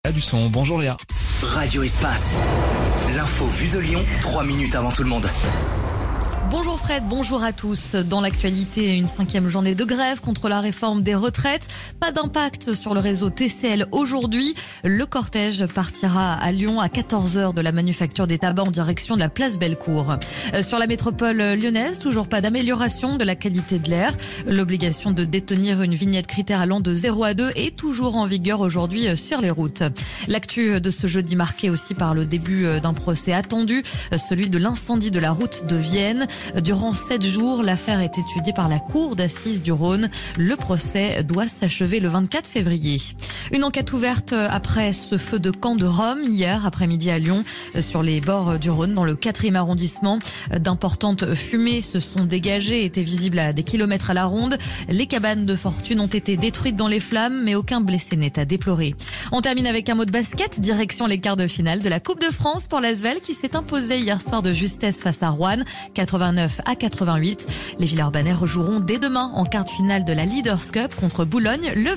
du son. Bonjour Léa. Radio Espace. L'info vue de Lyon, 3 minutes avant tout le monde. Bonjour Fred, bonjour à tous. Dans l'actualité, une 5e journée de grève contre la réforme des retraites. Pas d'impact sur le réseau TCL aujourd'hui. Le cortège partira à Lyon à 14h de la manufacture des tabacs en direction de la place Bellecour. Sur la métropole lyonnaise, toujours pas d'amélioration de la qualité de l'air. L'obligation de détenir une vignette critère allant de 0 à 2 est toujours en vigueur aujourd'hui sur les routes. L'actu de ce jeudi marqué aussi par le début d'un procès attendu, celui de l'incendie de la route de Vienne. Durant 7 jours, l'affaire est étudiée par la Cour d'assises du Rhône. Le procès doit s'achever le 24 février. Une enquête ouverte après ce feu de camp de Rome hier après-midi à Lyon, sur les bords du Rhône, dans le 4e arrondissement. D'importantes fumées se sont dégagées, étaient visibles à des kilomètres à la ronde. Les cabanes de fortune ont été détruites dans les flammes, mais aucun blessé n'est à déplorer. On termine avec un mot de basket, direction les quarts de finale de la Coupe de France pour l'Asvel qui s'est imposé hier soir de justesse face à Roanne, 89-88. Les Villeurbanais rejoueront dès demain en quart de finale de la Leaders Cup contre Boulogne.